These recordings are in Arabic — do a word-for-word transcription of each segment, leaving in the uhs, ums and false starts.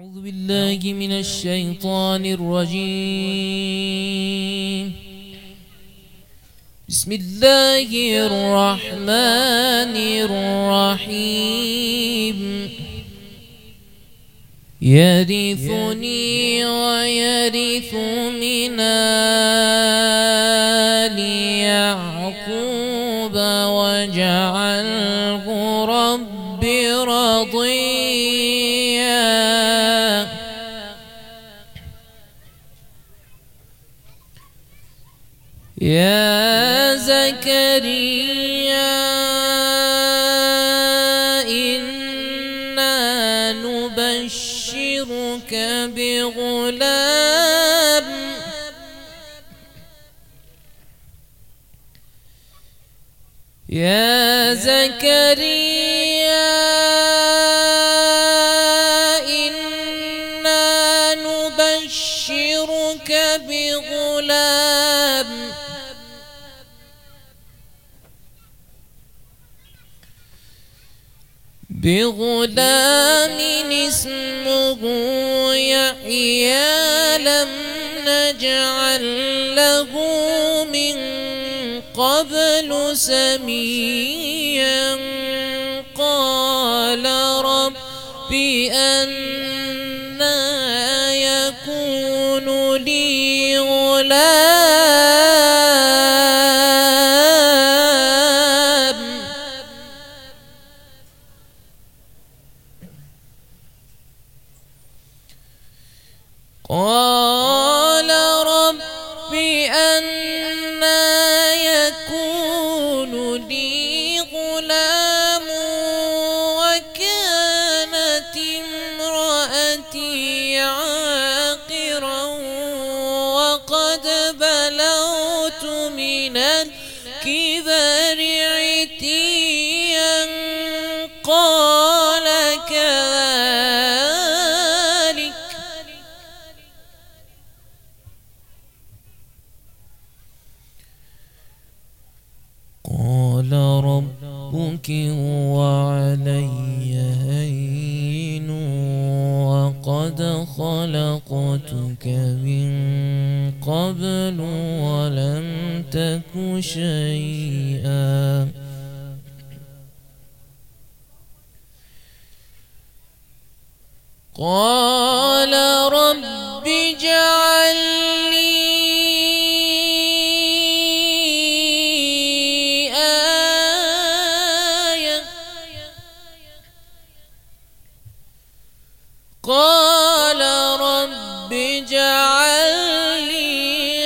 أعوذ بالله من الشيطان الرجيم. بسم الله الرحمن الرحيم. يرثني ويرث من آل يعقوب واجعله رب رضيا. يا زكريا إنا نبشرك بغلام يا زكريا إنا نبشرك بغلام بغلام اسمه يحيى لم نجعل له من قبل سميا. قال رب أنى يكون لي غلام قال رب أنى يكون لي غلام وكانت امرأتي عاقرا وقد بلغت من الكبر عتيا. قال كذلك قال ربك هو علي هين وقد خلقتك من قبل ولم تك شيئا. قال رب اجعل لي آية. قال رب اجعل لي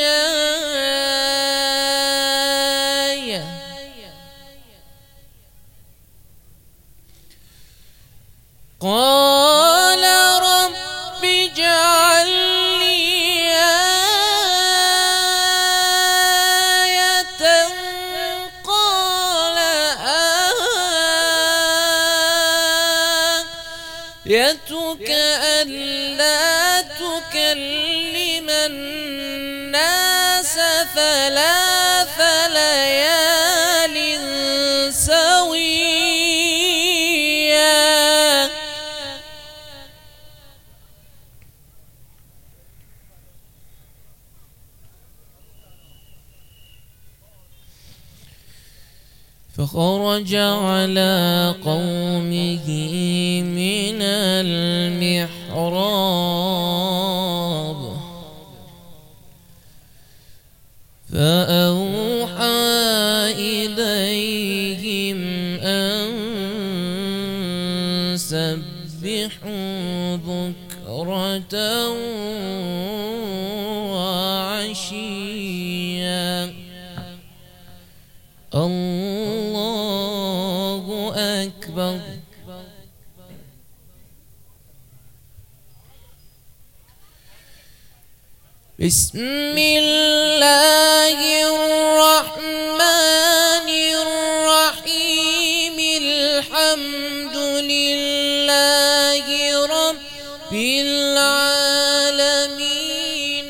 آية. قال رب اجعل لي آية. قال آيتك ألا تكلم الناس ثلاث ليال سويا. فخرج على قومه من المحراب فأوحى إليهم أن سبحوا بكرة وعشيا. الله أكبر. بسم الله الرحمن الرحيم. الحمد لله رب العالمين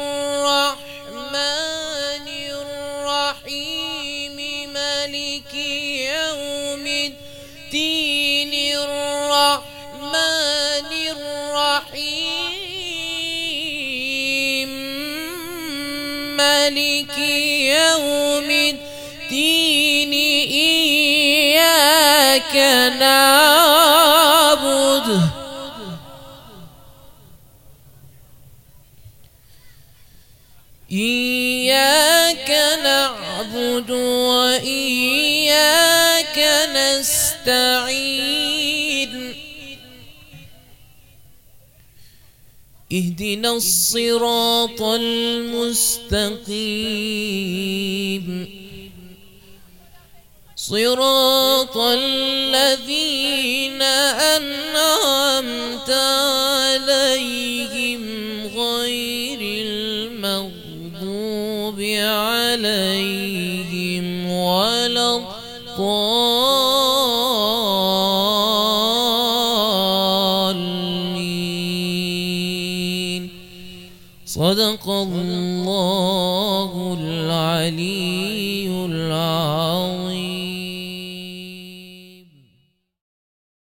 الرحمن الرحيم مالك يوم الدين الرحمن الرحيم الرحيم مالك يوم الدين إياك نعبد إياك نعبد وإياك نستعين اهدنا الصراط المستقيم صراط الذين أنعمت عليهم غير المغضوب عليهم ولا الضالين صدق الله العلي العظيم.